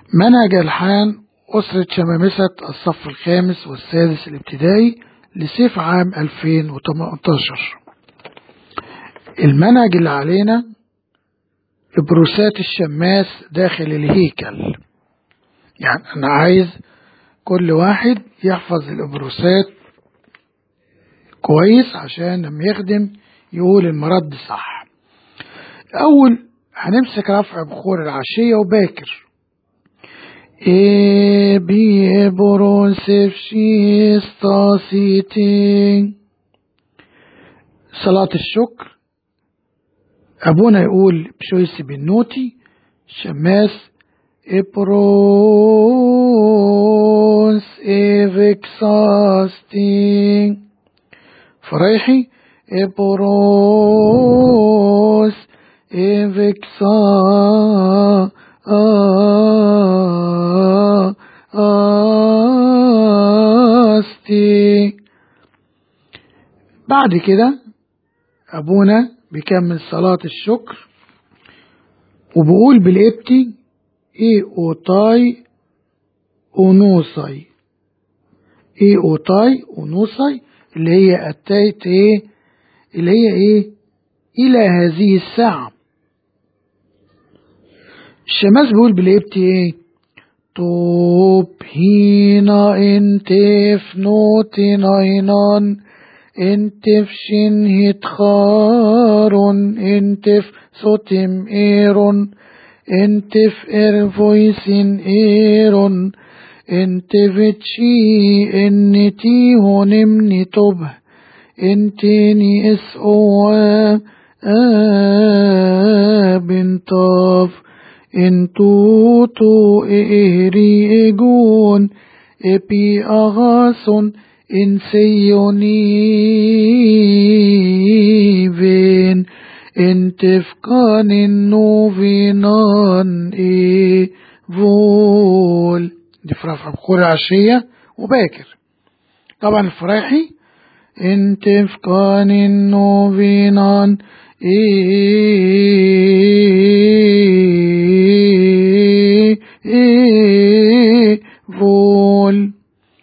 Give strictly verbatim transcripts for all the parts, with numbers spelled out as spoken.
منهج ألحان أسرة شمامسة الصف الخامس والسادس الابتدائي لصيف عام ألفين وتمنتاشر. المنهج اللي علينا إبروسات الشماس داخل الهيكل. يعني أنا عايز كل واحد يحفظ الإبروسات كويس عشان لما يخدم يقول المرد صح. الأول هنمسك رفع بخور العشية وباكر. إيه بي بروسف شيستاسيتين. صلاة الشكر أبونا يقول بشويس بالنوتي شماس إبروس إيفكساستين. فريحي إبروس إيفكسا أستي. بعد كده أبونا بيكمل صلاة الشكر وبقول بالإبتي إيه أوتاي أونوساي. إيه أوتاي أونوساي اللي هي أتيت إيه اللي هي إيه إلى هذه الساعة. الشماس بيقول بالإبتي إيه توب هينا انتف نوتيناينان انتف شنهت خارون انتف سوتم ايرون انتف ارفويسين ايرون انتف تشي انتي هونمني طبه انتيني اسقوا بنطاف انتوتو إهري إجون إبي أغاسون إنسيونيفين انتفقان النوفينان إيه فول. دي في رفع بخور العشية وباكر. طبعا الفرايحي انتفقان النوفينان إيه إيه فول.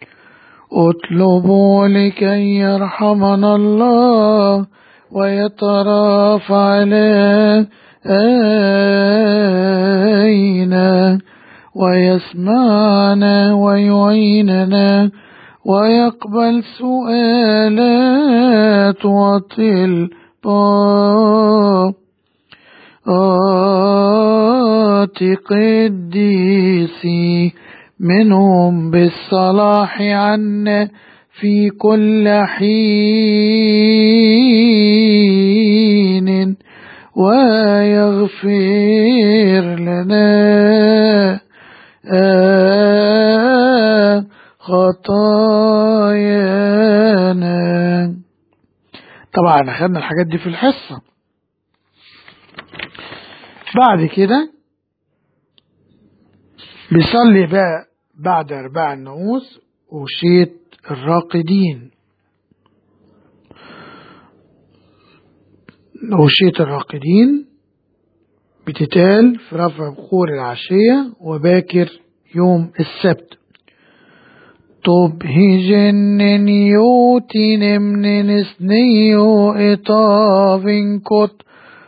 اطلبوا لكي يرحمنا الله ويترافع علينا ويسمعنا ويعيننا ويقبل سؤالات وطلبات قديسي منهم بالصلاح عنا في كل حين ويغفر لنا خطايانا. طبعا اخذنا الحاجات دي في الحصة. بعد كده بيصلي بقى بعد أرباع الناموس وشيت الراقدين. وشيت الراقدين بتتال في رفع بخور العشية وباكر يوم السبت. طب هجنن يوتي نمن نسنيو إطافين كت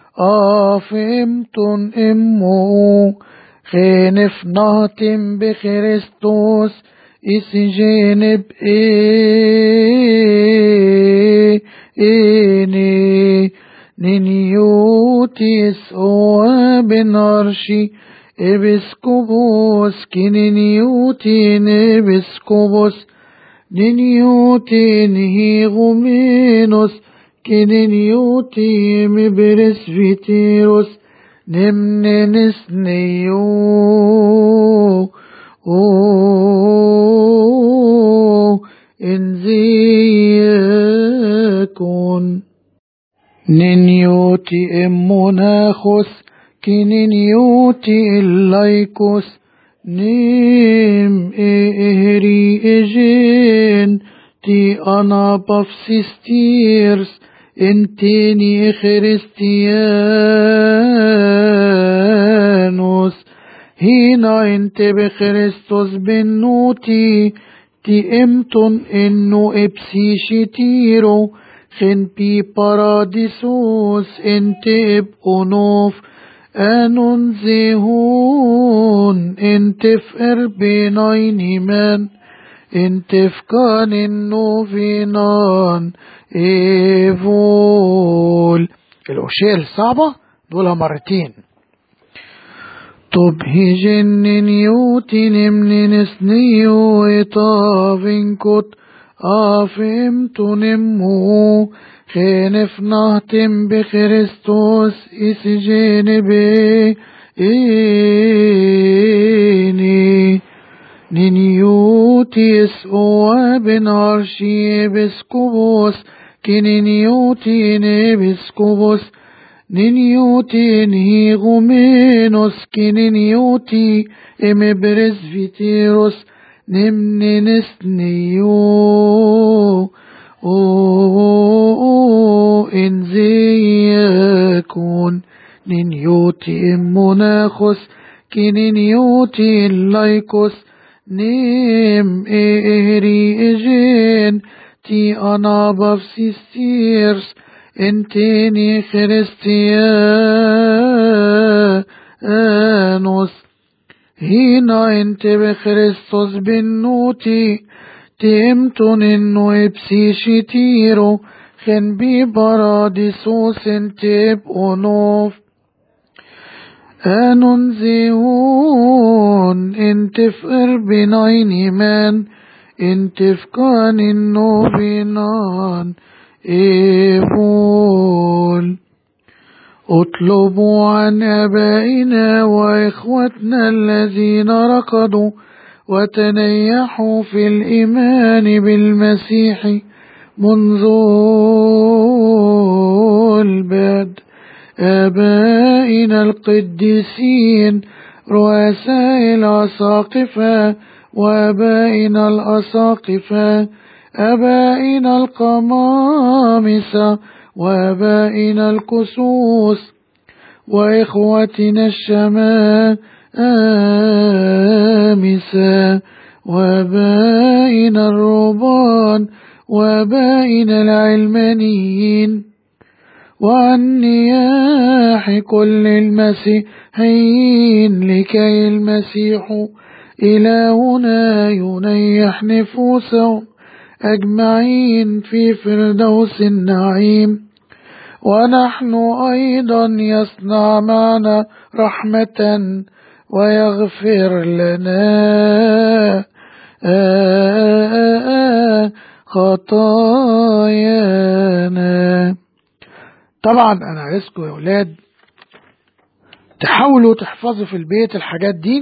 آفمتن إمو خينف نهتم بخريستوس إسجنب إيه إني نيوتيس أو بنارشي إبسكوبوس كنيوتين إبسكوبوس نيوتين هيغومينوس كنيوتي مبرسفيتيروس نمن نسنيو انزيكون نيوتي اموناخوس كنيوتي اللايكوس نيم اهري اجين تي انا بافسيستيرس انتيني خريستيانوس هنا انت بخريستوس بنوتي تي امتن انو ابسي شتيرو خن بي باراديسوس انت اب انوف انون زيهون انت فقر بيناين من انت فكان انو فينان ايفول. الاشياء الصعبة دولها مرتين. طب هجن نيوتي نمن نسنيو اطافن كت افهمت نمو خينف نهتم بخريستوس اسجين بي إني نيوتي اسقوا بن عرشي بسكوبوس كنيوتي نبسكوبوس نيوتي نهيغو مينوس كنيوتي ام برزفيتيروس نمن نسنيو او ان زيكون نيوتي ام مناخوس كنيوتي اللايكوس نيم اهري اجين تي انا بفسيستيرس انتيني خريستيانوس هنا انت بخريستوس بنوتي تيمتون انو ابسي شتيرو خن بي باراديسوس انتب انوف انون زيهون انت فقر بناين من انت فكان انو بنان إيبول. اطلبوا عن أبائنا وإخوتنا الذين ركضوا وتنيحوا في الإيمان بالمسيح منذ البدء، آبائنا القديسين رؤساء الأساقفة وآبائنا الأساقفة، آبائنا القمامسة وآبائنا الكسوس وإخوتنا الشمامسة وآبائنا الرهبان وآبائنا العلمانيين وعن نياح كل المسيحيين لكي المسيح إلهنا ينيح نفوسهم أجمعين في فردوس النعيم، ونحن أيضا يصنع معنا رحمة ويغفر لنا خطايانا. طبعا أنا عايزكم يا أولاد تحاولوا تحفظوا في البيت الحاجات دي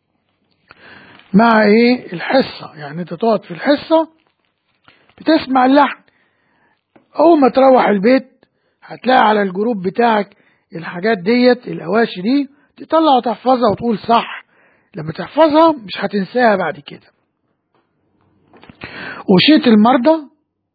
مع ايه الحصة. يعني انت تقعد في الحصة بتسمع اللحن، اول ما تروح البيت هتلاقي على الجروب بتاعك الحاجات ديت الأواشي دي تطلع وتحفظها وتقول صح. لما تحفظها مش هتنساها بعد كده. وشية المرضى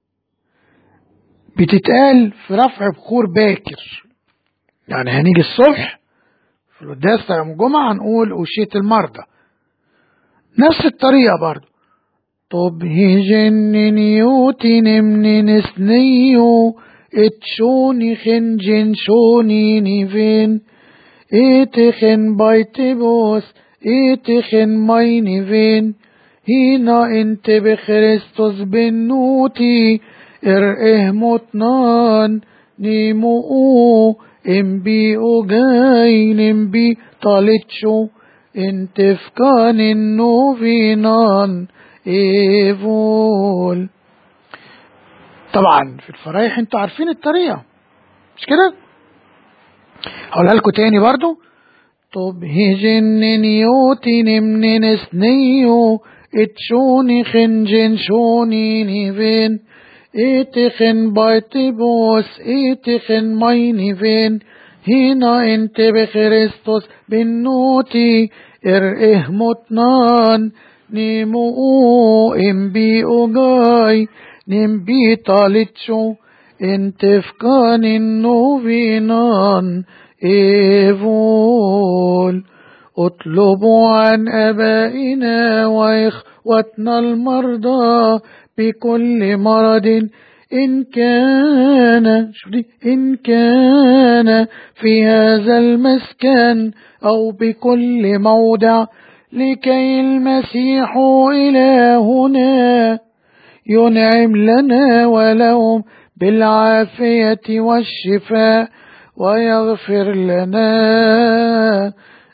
بتتقال في رفع بخور باكر، يعني هنيجي الصبح في القداس بتاع يوم الجمعة هنقول وشية المرضى نفس الطريقة برضو. طب هجن نيوتي نمن نسنيو اتشوني خنجن شوني نيفين اتخن بايتبوس اتخن مايني فين هنا انت بخريستوس بنوتي ارئه متنان نيمو امبي اوجاي نمبي طالتشو انت فكان النوفينان ايفول. طبعا في الفرايح انتوا عارفين الطريقة مش كده؟ هقولها لكم تاني برضو. طب هجن نيوتي نمن نسنيو اتشوني خنجن شوني نيفين اتخن بايتبوس اتخن مايني فين هنا انت بخريستوس بنوتي ارئه متنان نيمو امبي اوجاي نمبي طالتشو انت فكان النوفينان ايفول. اطلبوا عن آبائنا وإخوتنا المرضى بكل مرض إن كان شوف دي إن كان في هذا المسكن أو بكل موضع، لكي المسيح إلهنا ينعم لنا ولهم بالعافية والشفاء ويغفر لنا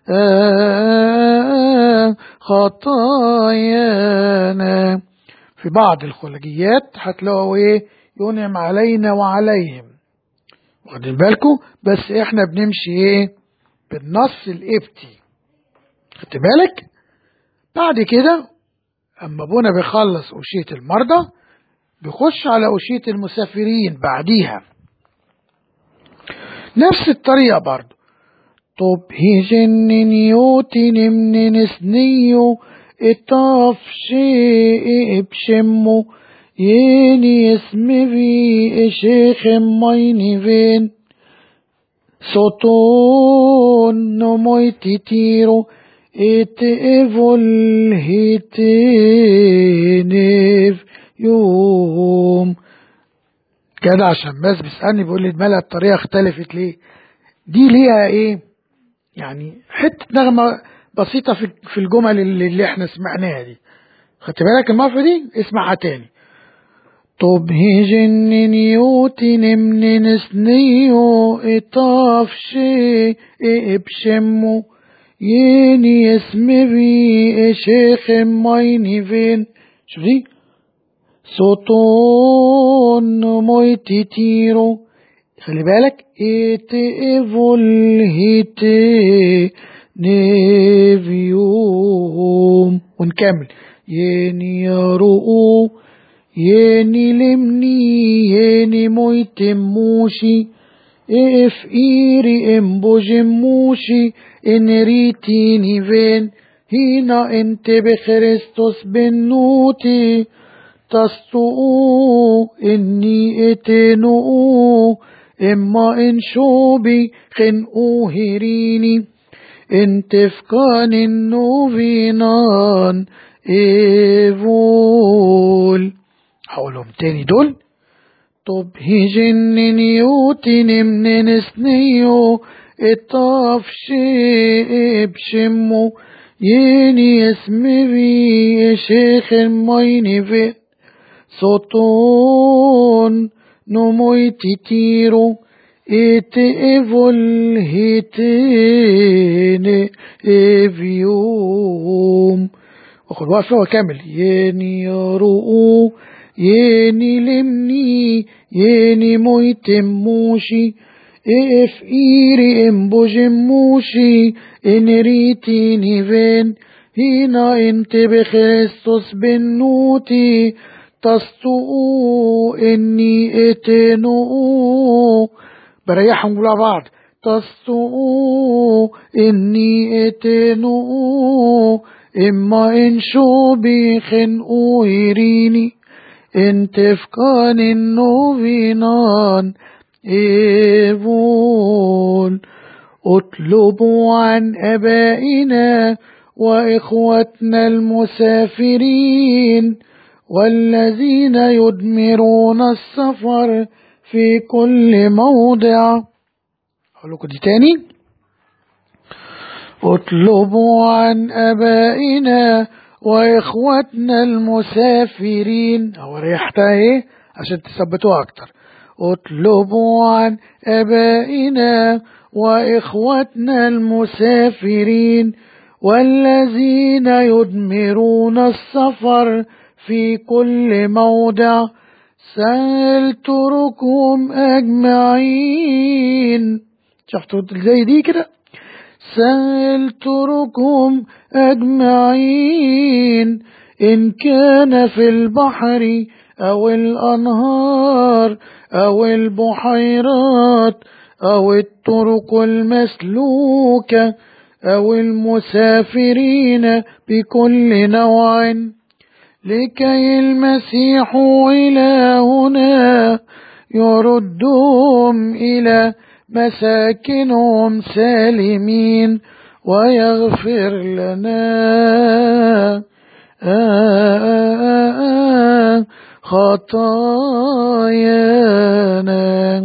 خطايانا. في بعض الخلجيات هتلاقوا ايه ينعم علينا وعليهم، واخدين بالكم؟ بس احنا بنمشي ايه بالنص القبطي، خدت بالك؟ بعد كده اما ابونا بيخلص أوشية المرضى بيخش على أوشية المسافرين بعديها، نفس الطريقة برضو. طب هيجن نيوتي نمن نسنيو اتاف شيء بشمو يني اسم في شيخ مايني فين صوتون نمويتي تيرو ات ايفول هيتينيف يوم كده. عشان بس بيسألني بيقول لي الملا الطريقة اختلفت ليه؟ دي ليها ايه يعني حتة نغمة بسيطة في في الجمل اللي, اللي احنا سمعناها دي، خدت بالك المعرفة دي؟ اسمعها تاني. طب هيجن نيوتي نمن نسنيو اتاف شيء بشمو يني اسم بي شيخ مايني فين. شوف دي صوتون مويتي تيرو، خلي بالك ات ايفول هيتي نيفيوم. ونكمل يني يارو يني لمني يني مويتي موشي اف ايري امبو جموشي ان ريتيني فين هنا انت بخريستوس بنوتي تستوء إني اتنوء إما إن شوبي خنقو هيريني انت فكان النوفينان إيفول. حولهم تاني دول. طب هيجن نيوتي نمن نسنيو اتاف شيء بشمو يني اسم بي شيخ مايني في صوتون نمويتي تيرو ات ايفول هيتين افيوم. واخد وقفة وكمل يني يارو يني لمني يني مويتي موشي اف ايري امبو جموشي ان ريتيني فين هنا انت بخريستوس بنوتي تستوء اني اتنوء. بريحهم على بعض. تستوء اني اتنوء اما ان شوبي خنقو هيريني انت فكان النوفينان إيفول. اطلبوا عن أبائنا وإخوتنا المسافرين والذين يدمرون السفر في كل موضع. أقول لكم دي تاني. اطلبوا عن أبائنا وإخوتنا المسافرين، أو ريحتها إيه عشان تثبتوها أكتر. اطلبوا عن أبائنا وإخوتنا المسافرين والذين يدمرون السفر في كل موضع، سهل طرقهم أجمعين. شفتوا زي دي كده؟ سهل طرقهم أجمعين إن كان في البحر أو الأنهار أو البحيرات أو الطرق المسلوكة أو المسافرين بكل نوع، لكي المسيح إلهنا يردهم إلى مساكنهم سالمين ويغفر لنا خطايانا.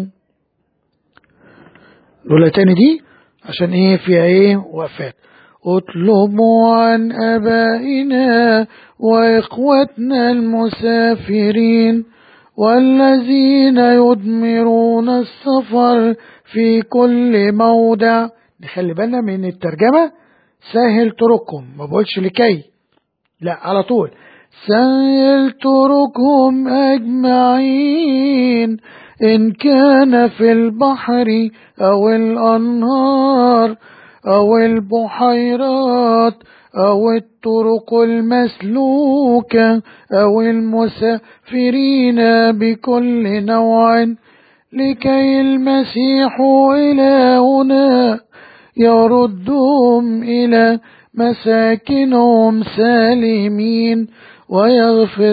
دول تاني دي عشان ايه فيها ايه وفاة. اطلبوا عن ابائنا واخوتنا المسافرين والذين يدمرون السفر في كل موضع. نخلي بالنا من الترجمة، سهل طرقهم، ما بقولش لكي، لا على طول سهل طرقهم أجمعين، إن كان في البحر أو الأنهار أو البحيرات أو الطرق المسلوكة أو المسافرين بكل نوع، لكي المسيح إلهنا يردهم إلى مساكنهم سالمين ويغفر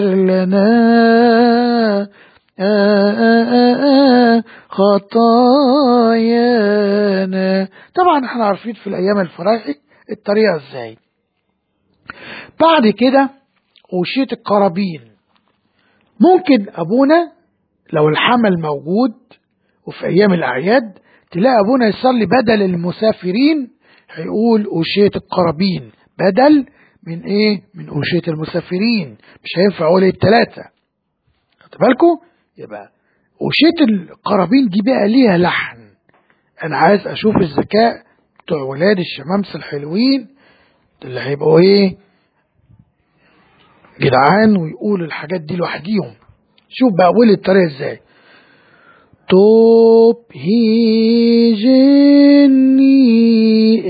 لنا خطايانا. طبعا احنا عارفين في الأيام الفرايحي الطريقة ازاي. بعد كده أوشية القرابين. ممكن أبونا لو الحمل موجود وفي أيام الأعياد تلاقي أبونا يصلي بدل المسافرين هيقول أوشية القرابين بدل من إيه؟ من أوشية المسافرين، مش هينفع أقول التلاتة. خدت بالكم؟ يبقى أوشية القرابين دي بقى ليها لحن. أنا عايز أشوف الذكاء بتوع ولاد الشمامسة الحلوين اللي هيبقوا إيه؟ جدعان ويقولوا الحاجات دي لوحديهم. شوف بقى أقول الطريقة إزاي. توب هيجني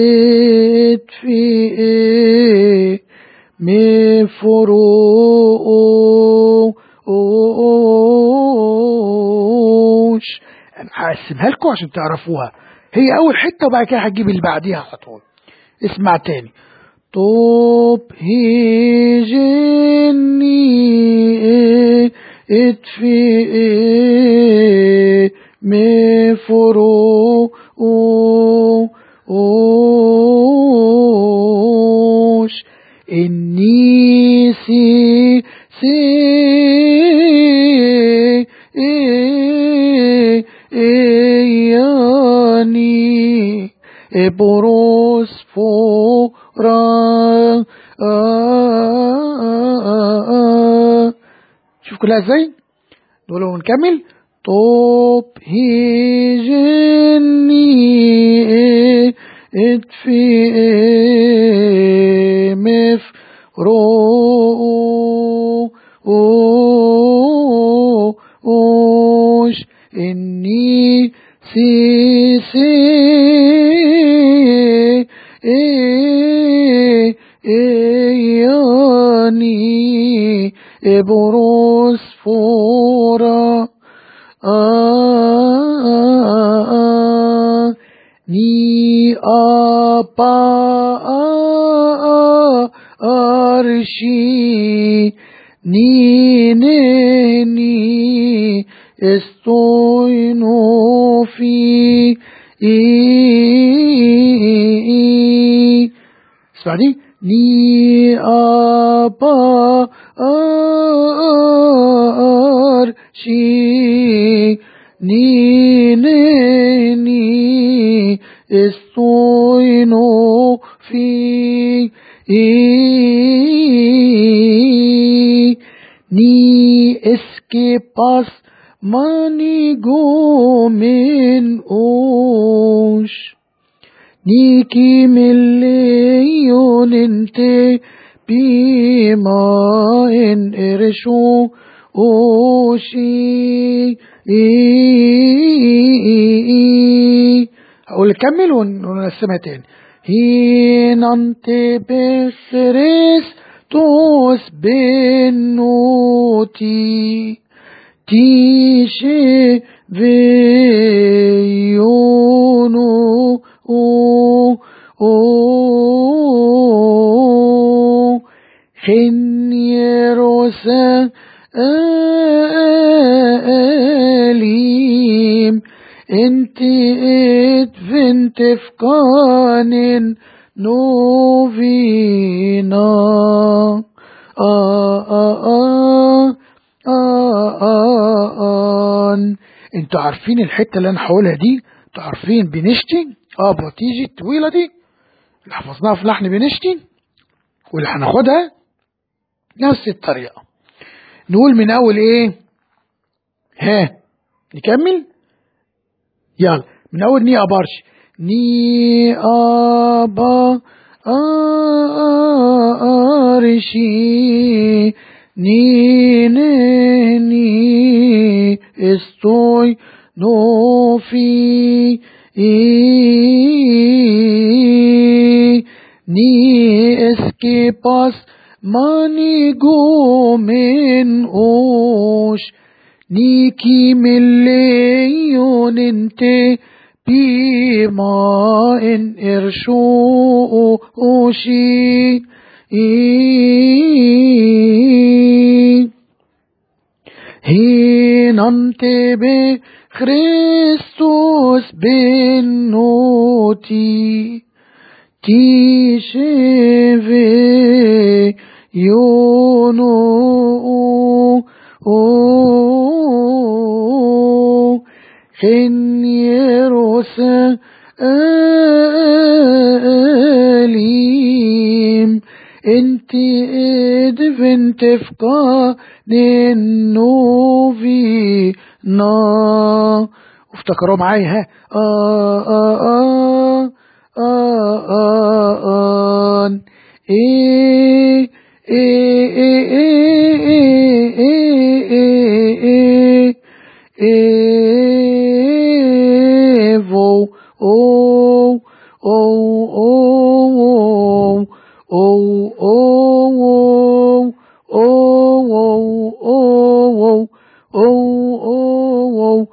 اتفي مفروش. انا هقسمها لكم عشان تعرفوها، هي اول حته وبعد كده هتجيب اللي بعديها على طول. اسمع تاني. توب هيجني اتفي مفروش إني سي سي إياني إبروس فورا. شوف كلها ازاي. نقول ونكمل. طوب هيجني اتفي مفروش إني سي سي إياني إبروس فورا. آه آه آه ني أبا آه أرشي ني ني استوينو في اسمع دي. ني أبا أرشي ني ني استوينو في ني اسكي باس ماني جو من اوش نيكي مليون انت بما ان ارشو اوشي. هقول كمل ونقسمها تاني. هين انت بخريستوس بنوتي تيشي فيونو او او خنيروسا أليم انتي ادفنتفكانن نوفينا. آه آه آه آه آه آن. انتوا عارفين الحتة اللي انا هقولها دي؟ انتوا عارفين بنشتي اه بتيجي الطويلة دي اللي حفظناها في لحن بنشتي، واللي هناخدها نفس الطريقة. نقول من اول ايه؟ ها نكمل يلا من اول ني ابارش. ني ابا ارشي ني ني estoy no fi ni escapas mani gomen osh نيكي مليون انت بما ان ارشو اوشي هين انت بخريستوس بنوتي تيشيفي يونو او خن يروساليم انتي ادفنتفقا ننوفي نا. وافتكروا معايا ها آه آه آه آه آه آه إيه إيه إيه إيه إيه إيه فو أو أو أو أو أو أو أو